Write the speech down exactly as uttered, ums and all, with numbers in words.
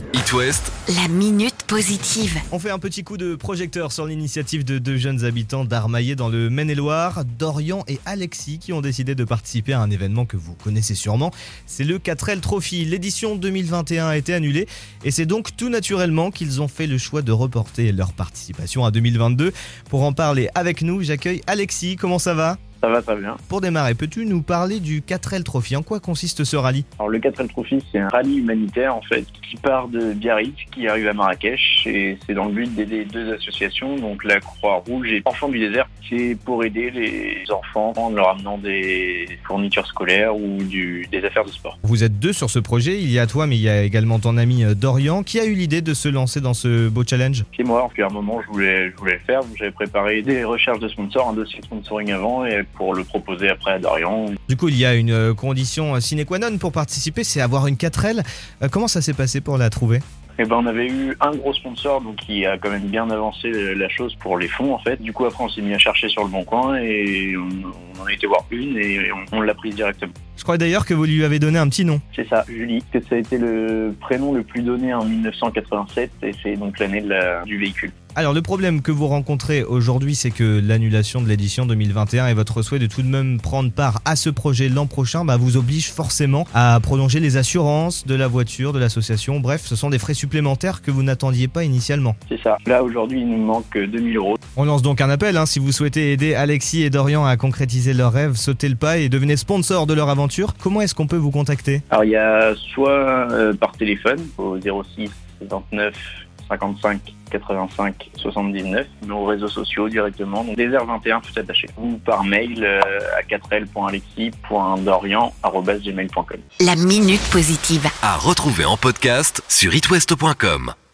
It West, la minute positive. On fait un petit coup de projecteur sur l'initiative de deux jeunes habitants d'Armaillé dans le Maine-et-Loire, Dorian et Alexis, qui ont décidé de participer à un événement que vous connaissez sûrement. C'est le quatre L Trophy. L'édition deux mille vingt et un a été annulée et c'est donc tout naturellement qu'ils ont fait le choix de reporter leur participation à deux mille vingt-deux. Pour en parler avec nous, j'accueille Alexis. Comment ça va ? Ça va très bien. Pour démarrer, peux-tu nous parler du quatre L Trophy ? En quoi consiste ce rallye ? Alors le quatre L Trophy, c'est un rallye humanitaire en fait qui part de Biarritz, qui arrive à Marrakech, et c'est dans le but d'aider deux associations, donc la Croix-Rouge et Enfants du désert. C'est pour aider les enfants en leur amenant des fournitures scolaires ou du, des affaires de sport. Vous êtes deux sur ce projet, il y a toi mais il y a également ton ami Dorian. Qui a eu l'idée de se lancer dans ce beau challenge ? C'est moi, depuis un moment je voulais, je voulais le faire, j'avais préparé des recherches de sponsors, un dossier de sponsoring avant et pour le proposer après à Dorian. Du coup, il y a une condition sine qua non pour participer, c'est avoir une quatre L. Comment ça s'est passé pour la trouver ? Eh ben, on avait eu un gros sponsor donc qui a quand même bien avancé la chose pour les fonds en fait. Du coup après on s'est mis à chercher sur le bon coin et on, on a été voir une et on, on l'a prise directement. Je crois d'ailleurs que vous lui avez donné un petit nom. C'est ça, Julie, que ça a été le prénom le plus donné en dix-neuf cent quatre-vingt-sept et c'est donc l'année de la, du véhicule. Alors le problème que vous rencontrez aujourd'hui, c'est que l'annulation de l'édition deux mille vingt et un et votre souhait de tout de même prendre part à ce projet l'an prochain bah, vous oblige forcément à prolonger les assurances de la voiture, de l'association. Bref, ce sont des frais supplémentaires que vous n'attendiez pas initialement. C'est ça. Là aujourd'hui, il nous manque deux mille euros. On lance donc un appel, hein, si vous souhaitez aider Alexis et Dorian à concrétiser leurs rêves, sautez le pas et devenez sponsor de leur aventure. Comment est-ce qu'on peut vous contacter ? Alors il y a soit euh, par téléphone au zéro six vingt-neuf cinquante-cinq quatre-vingt-cinq soixante-dix-neuf, nos réseaux sociaux directement, donc désert vingt et un tout attaché, ou par mail euh, à quatre l point alexis point dorian arobase gmail point com. La minute positive. à retrouver en podcast sur it west point com.